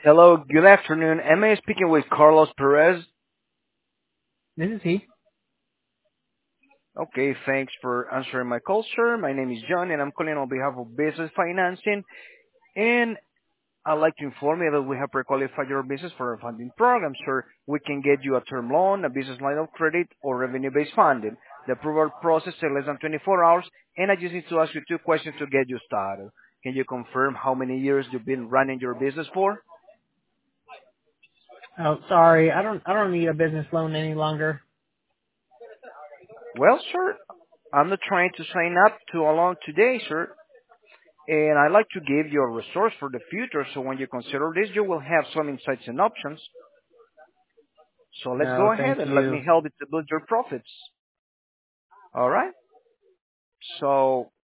Hello, good afternoon. Am I speaking with Carlos Perez? This is he. Okay, thanks for answering my call, sir. My name is John, and I'm calling on behalf of Business Financing. And I'd like to inform you that we have pre-qualified your business for a funding program, sir. We can get you a term loan, a business line of credit, or revenue-based funding. The approval process takes less than 24 hours, and I just need to ask you two questions to get you started. Can you confirm how many years you've been running your business for? Oh, sorry. I don't need a business loan any longer. Well, sir, I'm not trying to sign up to a loan today, sir. And I'd like to give you a resource for the future so when you consider this, you will have some insights and options. So let's No, go ahead thank and let you. me help you to build your profits. All right? So